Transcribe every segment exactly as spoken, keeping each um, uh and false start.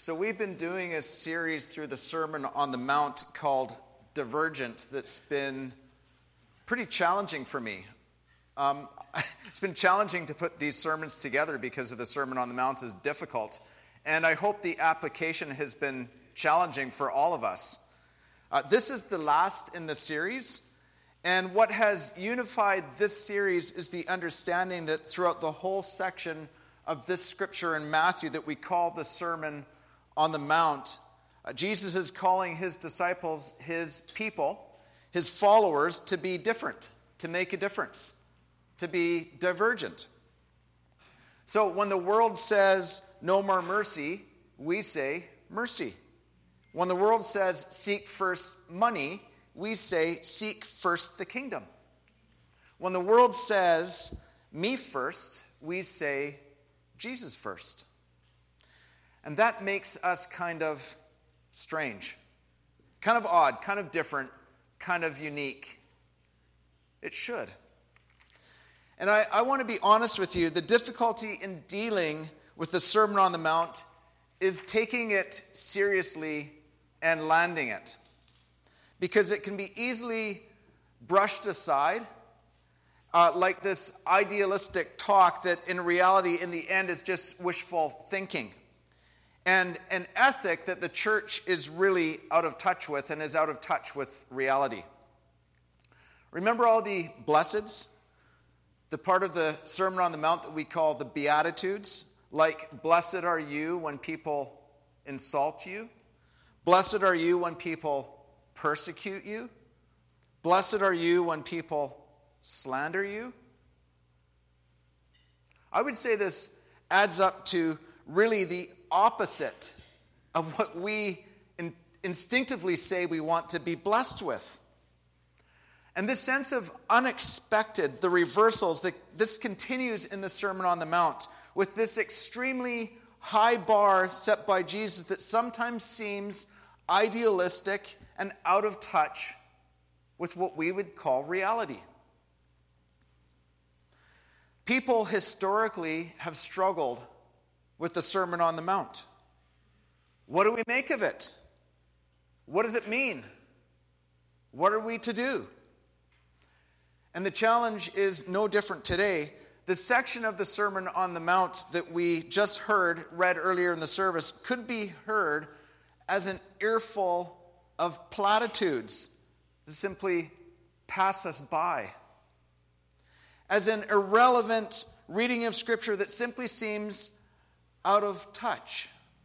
So we've been doing a series through the Sermon on the Mount called Divergent that's been pretty challenging for me. Um, it's been challenging to put these sermons together because of the Sermon on the Mount is difficult. And I hope the application has been challenging for all of us. Uh, this is the last in the series. And what has unified this series is the understanding that throughout the whole section of this scripture in Matthew that we call the Sermon on the Mount, uh, Jesus is calling his disciples, his people, his followers to be different, to make a difference, to be divergent. So when the world says no more mercy, we say mercy. When the world says seek first money, we say seek first the kingdom. When the world says me first, we say Jesus first. And that makes us kind of strange, kind of odd, kind of different, kind of unique. It should. And I, I want to be honest with you, the difficulty in dealing with the Sermon on the Mount is taking it seriously and landing it. Because it can be easily brushed aside, uh, like this idealistic talk that in reality, in the end, is just wishful thinking. And an ethic that the church is really out of touch with and is out of touch with reality. Remember all the blesseds? The part of the Sermon on the Mount that we call the Beatitudes? Like, blessed are you when people insult you. Blessed are you when people persecute you. Blessed are you when people slander you. I would say this adds up to really the opposite of what we in, instinctively say we want to be blessed with. And this sense of unexpected, the reversals, that this continues in the Sermon on the Mount with this extremely high bar set by Jesus that sometimes seems idealistic and out of touch with what we would call reality. People historically have struggled with the Sermon on the Mount. What do we make of it? What does it mean? What are we to do? And the challenge is no different today. The section of the Sermon on the Mount that we just heard, read earlier in the service, could be heard as an earful of platitudes that simply pass us by. As an irrelevant reading of Scripture that simply seems out of touch.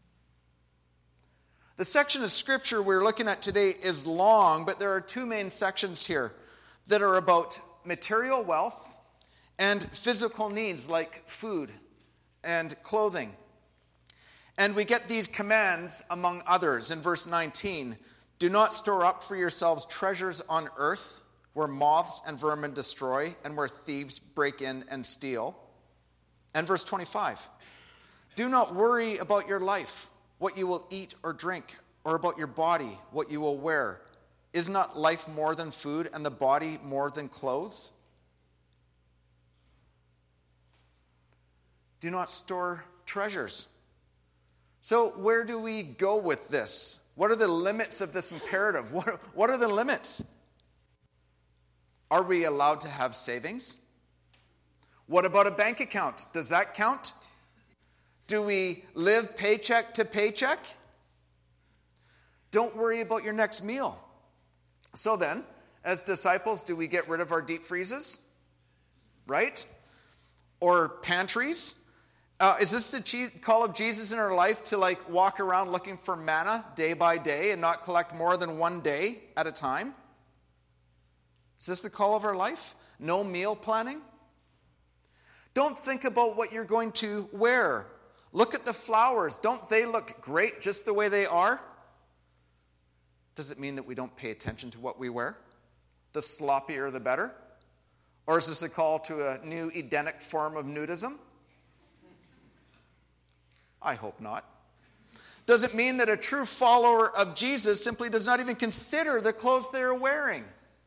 The section of Scripture we're looking at today is long, but there are two main sections here that are about material wealth and physical needs like food and clothing. And we get these commands, among others, in verse nineteen. Do not store up for yourselves treasures on earth, where moths and vermin destroy, and where thieves break in and steal. And verse twenty-five. Do not worry about your life, what you will eat or drink, or about your body, what you will wear. Is not life more than food, and the body more than clothes? Do not store treasures. So where do we go with this? What are the limits of this imperative? What are, what are the limits? Are we allowed to have savings? What about a bank account? Does that count? Do we live paycheck to paycheck? Don't worry about your next meal. So then, as disciples, do we get rid of our deep freezes? Right? Or pantries? Uh, is this the call of Jesus in our life to like walk around looking for manna day by day and not collect more than one day at a time? Is this the call of our life? No meal planning? Don't think about what you're going to wear. Look at the flowers. Don't they look great just the way they are? Does it mean that we don't pay attention to what we wear? The sloppier the better? Or is this a call to a new Edenic form of nudism? I hope not. Does it mean that a true follower of Jesus simply does not even consider the clothes they're wearing?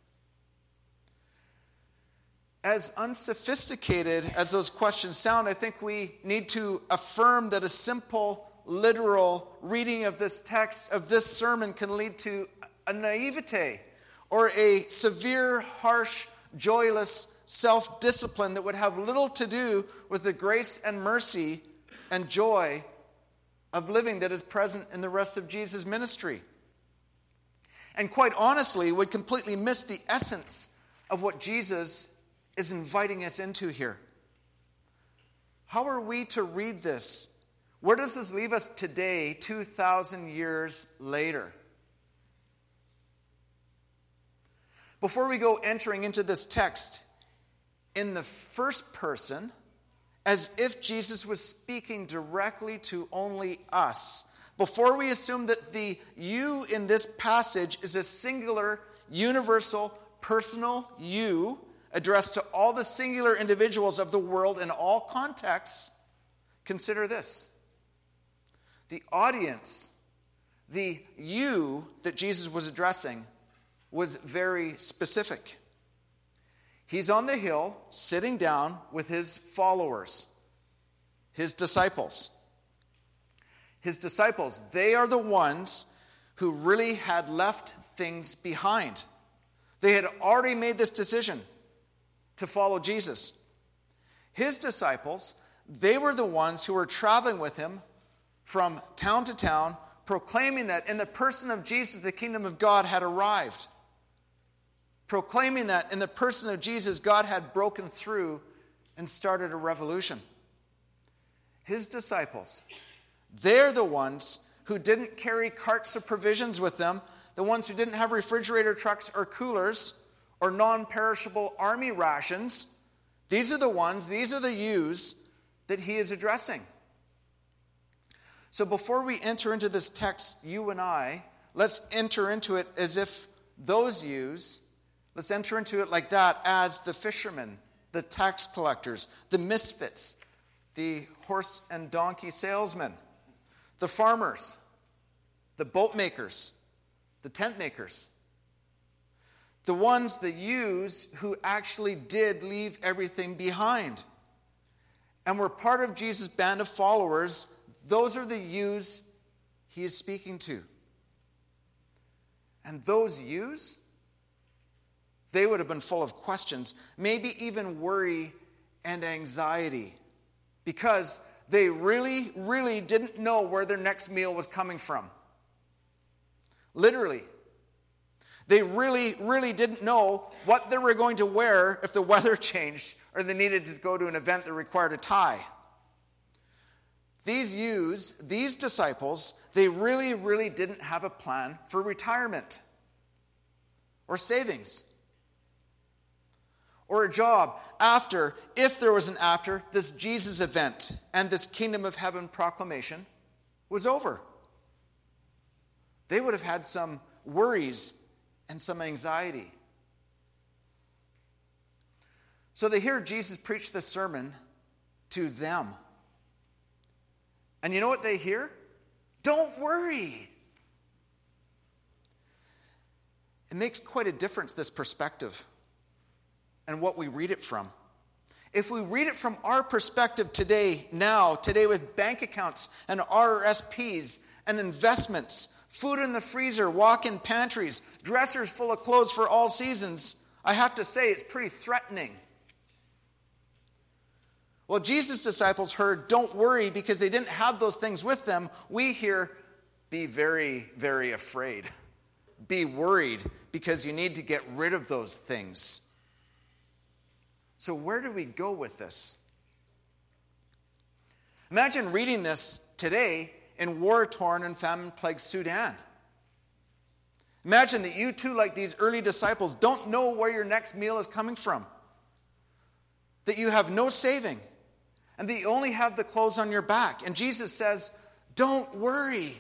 As unsophisticated as those questions sound, I think we need to affirm that a simple literal reading of this text, of this sermon, can lead to a naivete or a severe, harsh, joyless self-discipline that would have little to do with the grace and mercy and joy of living that is present in the rest of Jesus' ministry. And quite honestly, would completely miss the essence of what Jesus is inviting us into here. How are we to read this? Where does this leave us today, two thousand years later? Before we go entering into this text, in the first person, as if Jesus was speaking directly to only us, before we assume that the you in this passage is a singular, universal, personal you addressed to all the singular individuals of the world in all contexts, consider this. The audience, the you that Jesus was addressing, was very specific. He's on the hill, sitting down with his followers, his disciples. His disciples, they are the ones who really had left things behind. They had already made this decision to follow Jesus. His disciples, they were the ones who were traveling with him from town to town, proclaiming that in the person of Jesus, the kingdom of God had arrived. Proclaiming that in the person of Jesus, God had broken through and started a revolution. His disciples, they're the ones who didn't carry carts of provisions with them, the ones who didn't have refrigerator trucks or coolers or non-perishable army rations. These are the ones, these are the yous that he is addressing. So before we enter into this text, you and I, let's enter into it as if those yous, let's enter into it like that as the fishermen, the tax collectors, the misfits, the horse and donkey salesmen, the farmers, the boat makers, the tent makers, the ones, the yous who actually did leave everything behind and were part of Jesus' band of followers. Those are the yous he is speaking to. And those yous, they would have been full of questions, maybe even worry and anxiety, because they really, really didn't know where their next meal was coming from. Literally. They really, really didn't know what they were going to wear if the weather changed or they needed to go to an event that required a tie. These yous, these disciples, they really, really didn't have a plan for retirement or savings or a job after, if there was an after, this Jesus event and this kingdom of heaven proclamation was over. They would have had some worries and some anxiety. So they hear Jesus preach this sermon to them. And you know what they hear? Don't worry. It makes quite a difference, this perspective, and what we read it from. If we read it from our perspective today, now, today with bank accounts and R R S Ps and investments, food in the freezer, walk-in pantries, dressers full of clothes for all seasons, I have to say it's pretty threatening. Well, Jesus' disciples heard, don't worry, because they didn't have those things with them. We hear, be very, very afraid. Be worried, because you need to get rid of those things. So where do we go with this? Imagine reading this today in war-torn and famine-plagued Sudan. Imagine that you too, like these early disciples, don't know where your next meal is coming from. That you have no saving. And that you only have the clothes on your back. And Jesus says, don't worry.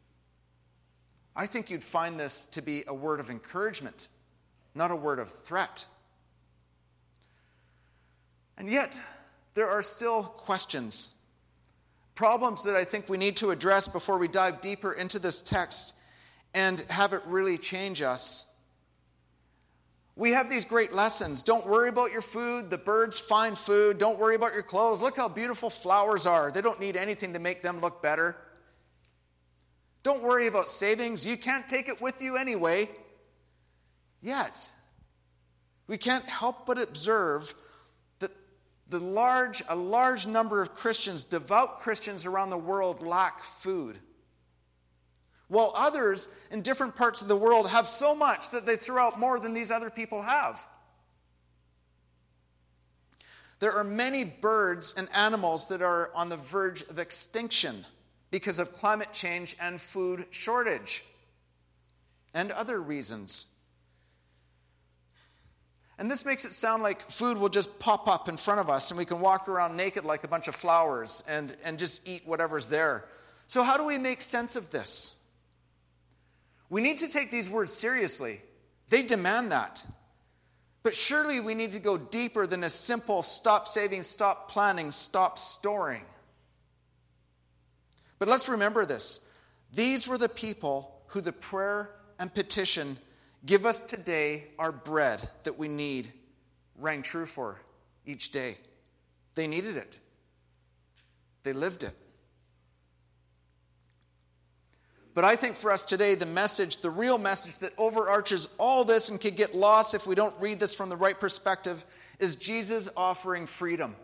I think you'd find this to be a word of encouragement, not a word of threat. And yet, there are still questions, problems that I think we need to address before we dive deeper into this text and have it really change us. We have these great lessons. Don't worry about your food. The birds find food. Don't worry about your clothes. Look how beautiful flowers are. They don't need anything to make them look better. Don't worry about savings. You can't take it with you anyway. Yet, we can't help but observe that the large, a large number of Christians, devout Christians around the world, lack food. While others in different parts of the world have so much that they throw out more than these other people have. There are many birds and animals that are on the verge of extinction because of climate change and food shortage and other reasons. And this makes it sound like food will just pop up in front of us and we can walk around naked like a bunch of flowers and, and just eat whatever's there. So how do we make sense of this? We need to take these words seriously. They demand that. But surely we need to go deeper than a simple stop saving, stop planning, stop storing. But let's remember this. These were the people who the prayer and petition, "Give us today our bread that we need," rang true for each day. They needed it. They lived it. But I think for us today, the message, the real message that overarches all this and can get lost if we don't read this from the right perspective, is Jesus offering freedom.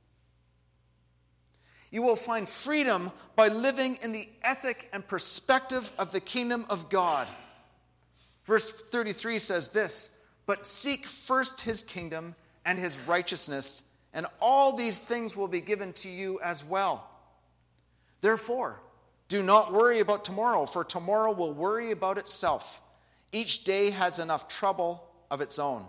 You will find freedom by living in the ethic and perspective of the kingdom of God. Verse thirty-three says this, "But seek first his kingdom and his righteousness, and all these things will be given to you as well. Therefore, do not worry about tomorrow, for tomorrow will worry about itself. Each day has enough trouble of its own."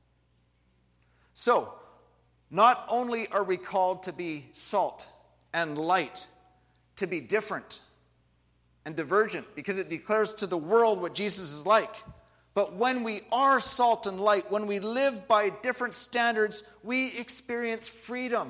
So, not only are we called to be salt and light, to be different and divergent, because it declares to the world what Jesus is like. But when we are salt and light, when we live by different standards, we experience freedom.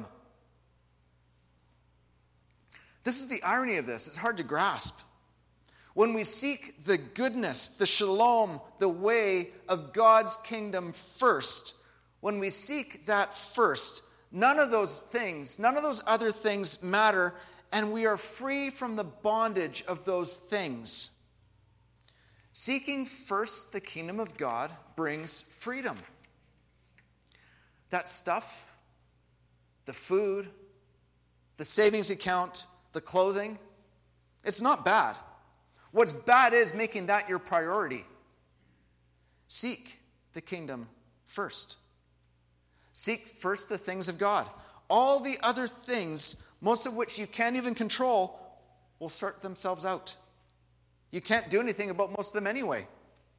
This is the irony of this. It's hard to grasp. When we seek the goodness, the shalom, the way of God's kingdom first, when we seek that first, none of those things, none of those other things matter, and we are free from the bondage of those things. Seeking first the kingdom of God brings freedom. That stuff, the food, the savings account, the clothing, it's not bad. What's bad is making that your priority. Seek the kingdom first. Seek first the things of God. All the other things, most of which you can't even control, will sort themselves out. You can't do anything about most of them anyway.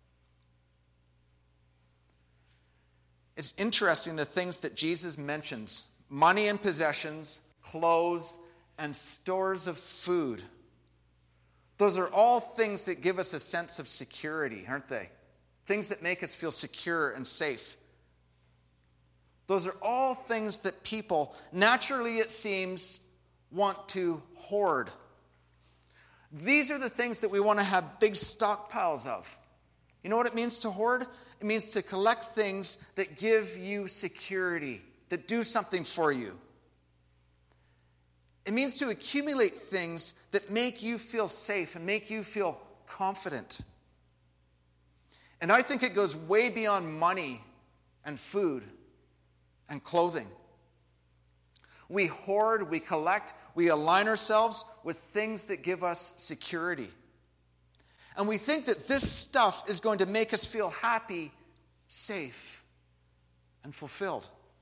It's interesting the things that Jesus mentions. Money and possessions, clothes, and stores of food. Those are all things that give us a sense of security, aren't they? Things that make us feel secure and safe. Those are all things that people, naturally it seems, want to hoard. These are the things that we want to have big stockpiles of. You know what it means to hoard? It means to collect things that give you security, that do something for you. It means to accumulate things that make you feel safe and make you feel confident. And I think it goes way beyond money and food and clothing. We hoard, we collect, we align ourselves with things that give us security. And we think that this stuff is going to make us feel happy, safe, and fulfilled.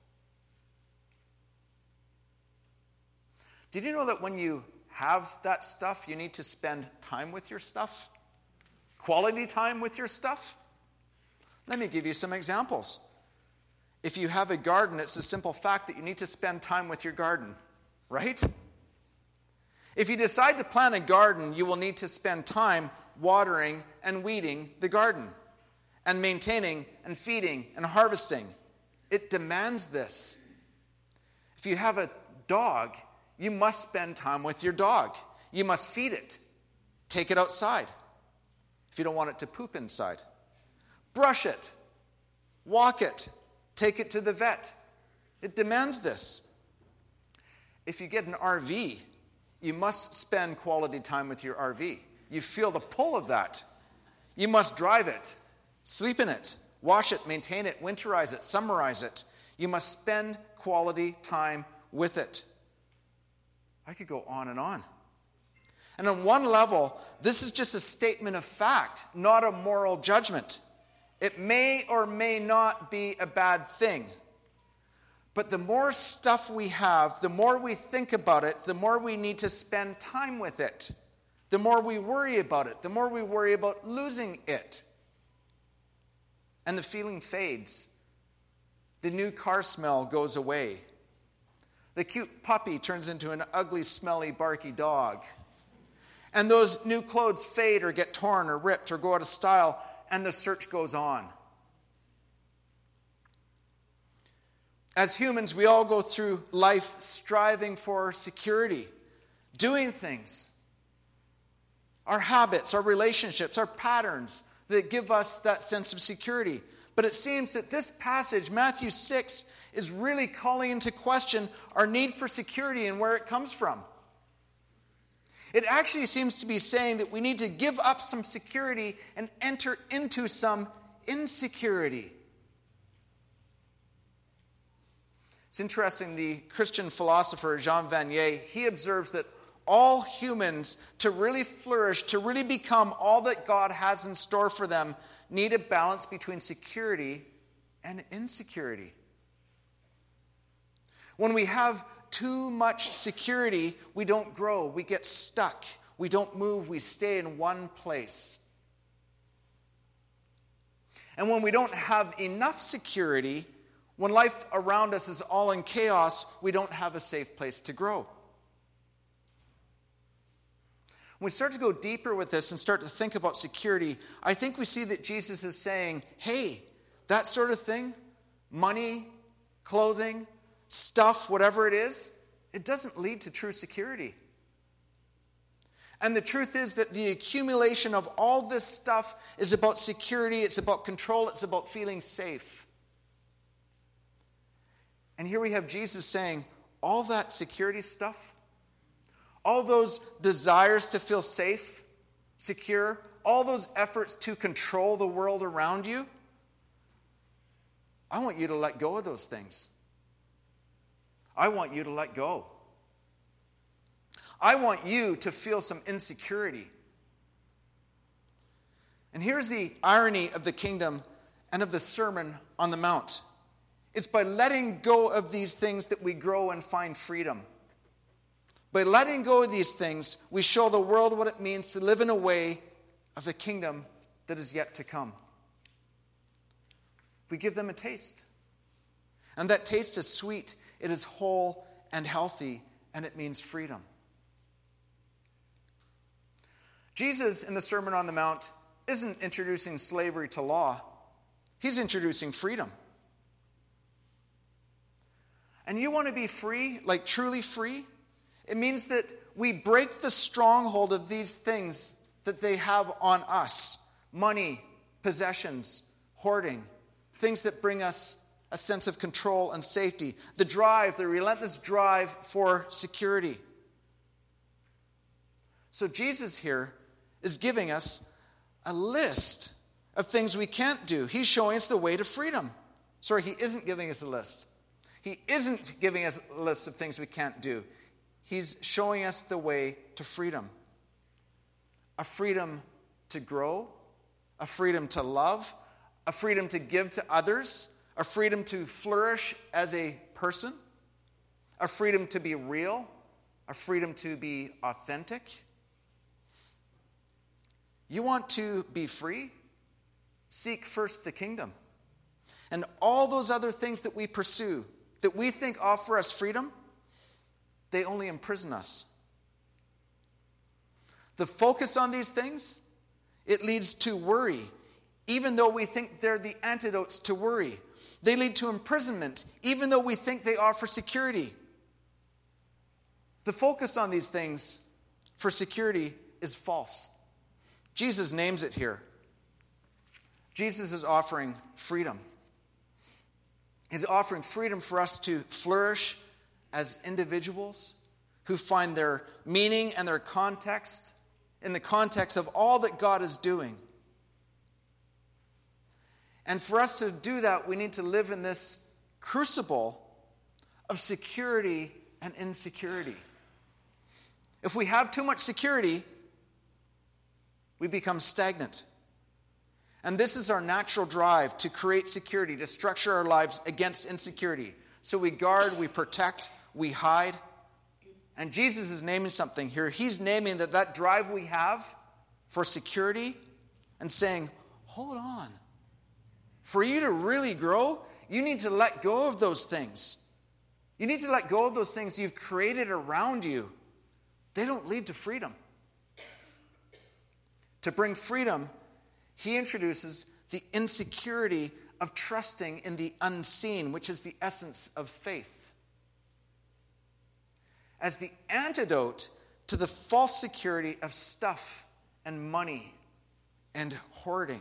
Did you know that when you have that stuff, you need to spend time with your stuff? Quality time with your stuff? Let me give you some examples. If you have a garden, it's a simple fact that you need to spend time with your garden, right? If you decide to plant a garden, you will need to spend time watering and weeding the garden and maintaining and feeding and harvesting. It demands this. If you have a dog, you must spend time with your dog. You must feed it. Take it outside if you don't want it to poop inside. Brush it. Walk it. Take it to the vet. It demands this. If you get an R V, you must spend quality time with your R V. You feel the pull of that. You must drive it, sleep in it, wash it, maintain it, winterize it, summerize it. You must spend quality time with it. I could go on and on. And on one level, this is just a statement of fact, not a moral judgment. It may or may not be a bad thing. But the more stuff we have, the more we think about it, the more we need to spend time with it. The more we worry about it, the more we worry about losing it. And the feeling fades. The new car smell goes away. The cute puppy turns into an ugly, smelly, barky dog. And those new clothes fade or get torn or ripped or go out of style, and the search goes on. As humans, we all go through life striving for security, doing things. Our habits, our relationships, our patterns that give us that sense of security. But it seems that this passage, Matthew six, is really calling into question our need for security and where it comes from. It actually seems to be saying that we need to give up some security and enter into some insecurity. It's interesting, the Christian philosopher Jean Vanier, he observes that all humans, to really flourish, to really become all that God has in store for them, need a balance between security and insecurity. When we have too much security, we don't grow, we get stuck, we don't move, we stay in one place. And when we don't have enough security, when life around us is all in chaos, we don't have a safe place to grow. When we start to go deeper with this and start to think about security, I think we see that Jesus is saying, hey, that sort of thing, money, clothing, stuff, whatever it is, it doesn't lead to true security. And the truth is that the accumulation of all this stuff is about security, it's about control, it's about feeling safe. And here we have Jesus saying, all that security stuff, all those desires to feel safe, secure, all those efforts to control the world around you, I want you to let go of those things. I want you to let go. I want you to feel some insecurity. And here's the irony of the kingdom and of the Sermon on the Mount. It's by letting go of these things that we grow and find freedom. By letting go of these things, we show the world what it means to live in a way of the kingdom that is yet to come. We give them a taste. And that taste is sweet, it is whole and healthy, and it means freedom. Jesus, in the Sermon on the Mount, isn't introducing slavery to law. He's introducing freedom. And you want to be free, like truly free? It means that we break the stronghold of these things that they have on us. Money, possessions, hoarding, things that bring us a sense of control and safety. The drive, the relentless drive for security. So Jesus here is giving us a list of things we can't do. He's showing us the way to freedom. Sorry, he isn't giving us a list. He isn't giving us a list of things we can't do. He's showing us the way to freedom. A freedom to grow, a freedom to love, a freedom to give to others, a freedom to flourish as a person, a freedom to be real, a freedom to be authentic. You want to be free? Seek first the kingdom. And all those other things that we pursue, that we think offer us freedom, they only imprison us. The focus on these things, it leads to worry, even though we think they're the antidotes to worry. They lead to imprisonment, even though we think they offer security. The focus on these things for security is false. Jesus names it here. Jesus is offering freedom. He's offering freedom for us to flourish as individuals who find their meaning and their context in the context of all that God is doing. And for us to do that, we need to live in this crucible of security and insecurity. If we have too much security, we become stagnant. And this is our natural drive, to create security, to structure our lives against insecurity. So we guard, we protect, we hide. And Jesus is naming something here. He's naming that that drive we have for security and saying, hold on. For you to really grow, you need to let go of those things. You need to let go of those things you've created around you. They don't lead to freedom. To bring freedom, he introduces the insecurity of trusting in the unseen, which is the essence of faith, as the antidote to the false security of stuff and money and hoarding.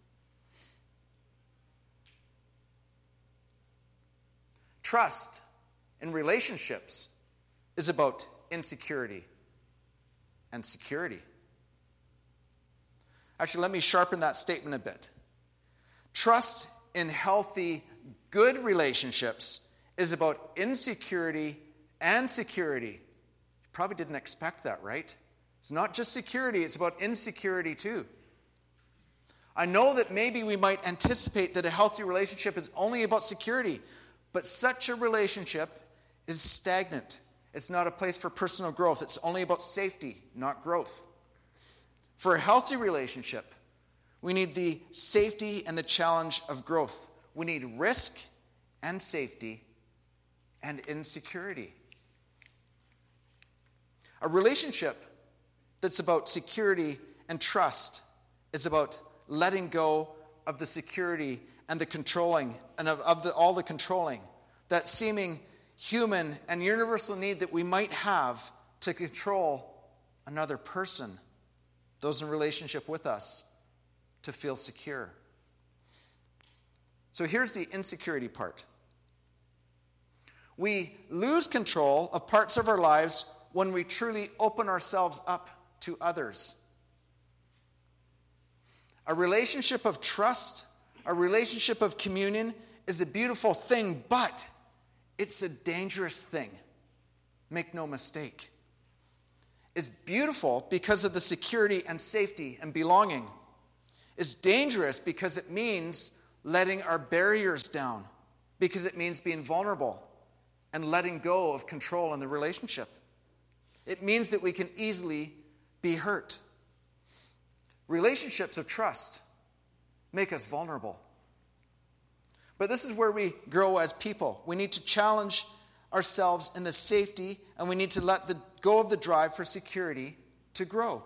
Trust in relationships is about insecurity and security. Actually, let me sharpen that statement a bit. Trust in healthy, good relationships is about insecurity and security. You probably didn't expect that, right? It's not just security, it's about insecurity too. I know that maybe we might anticipate that a healthy relationship is only about security, but such a relationship is stagnant. It's not a place for personal growth. It's only about safety, not growth. For a healthy relationship, we need the safety and the challenge of growth. We need risk and safety and insecurity. A relationship that's about security and trust is about letting go of the security and the controlling, and of, of the, all the controlling, that seeming human and universal need that we might have to control another person, those in relationship with us, to feel secure. So here's the insecurity part. We lose control of parts of our lives when we truly open ourselves up to others. A relationship of trust, a relationship of communion is a beautiful thing, but it's a dangerous thing. Make no mistake. It's beautiful because of the security and safety and belonging. It's dangerous because it means letting our barriers down, because it means being vulnerable and letting go of control in the relationship. It means that we can easily be hurt. Relationships of trust make us vulnerable. But this is where we grow as people. We need to challenge ourselves in the safety, and we need to let the, go of the drive for security to grow.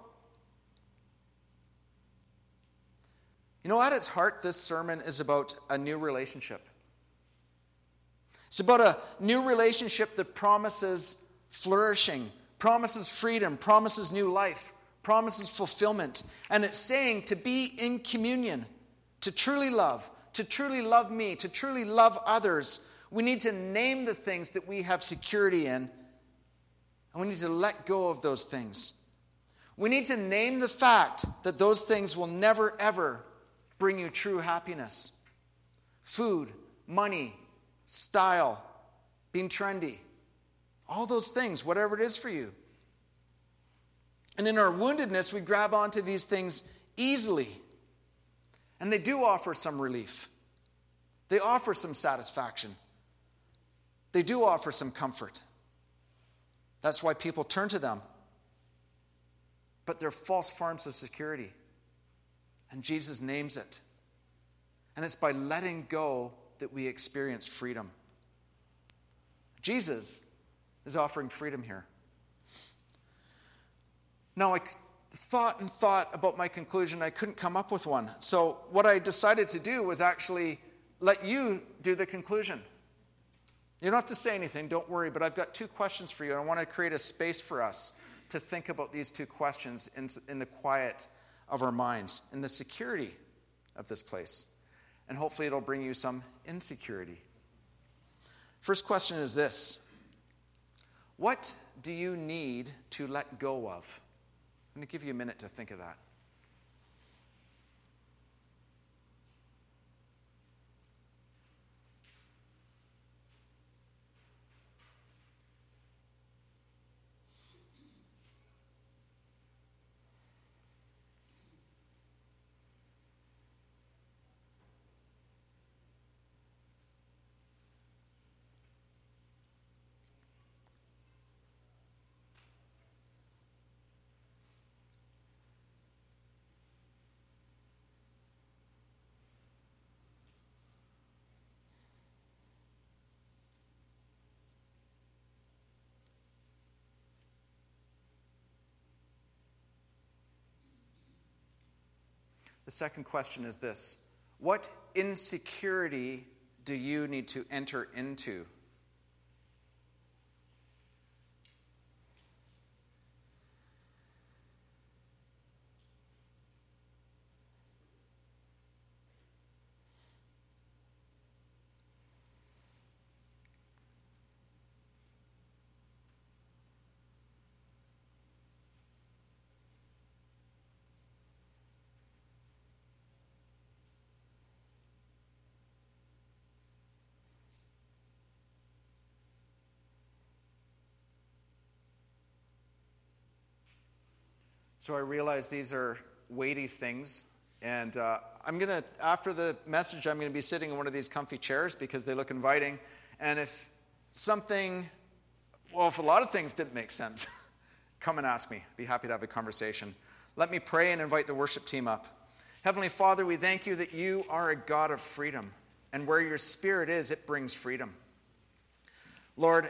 You know, at its heart, this sermon is about a new relationship. It's about a new relationship that promises flourishing, promises freedom, promises new life, promises fulfillment. And it's saying to be in communion, to truly love, to truly love me, to truly love others, we need to name the things that we have security in, and we need to let go of those things. We need to name the fact that those things will never, ever bring you true happiness. Food, money, style, being trendy, all those things, whatever it is for you. And in our woundedness, we grab onto these things easily. And they do offer some relief. They offer some satisfaction. They do offer some comfort. That's why people turn to them. But they're false forms of security. And Jesus names it. And it's by letting go that we experience freedom. Jesus is offering freedom here. Now, I thought and thought about my conclusion. I couldn't come up with one. So what I decided to do was actually let you do the conclusion. You don't have to say anything, don't worry, but I've got two questions for you. I want to create a space for us to think about these two questions in, in the quiet of our minds, in the security of this place. And hopefully it'll bring you some insecurity. First question is this: what do you need to let go of? I'm going to give you a minute to think of that. The second question is this: what insecurity do you need to enter into? So I realize these are weighty things, and uh, I'm going to, after the message, I'm going to be sitting in one of these comfy chairs because they look inviting, and if something, well, if a lot of things didn't make sense, come and ask me. Be happy to have a conversation. Let me pray and invite the worship team up. Heavenly Father, we thank you that you are a God of freedom, and where your Spirit is, it brings freedom. Lord,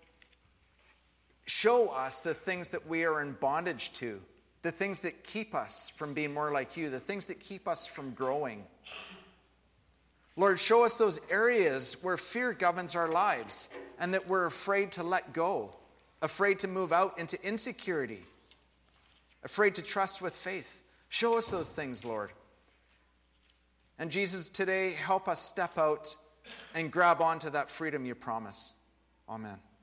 show us the things that we are in bondage to, the things that keep us from being more like you, the things that keep us from growing. Lord, show us those areas where fear governs our lives and that we're afraid to let go, afraid to move out into insecurity, afraid to trust with faith. Show us those things, Lord. And Jesus, today, help us step out and grab onto that freedom you promise. Amen.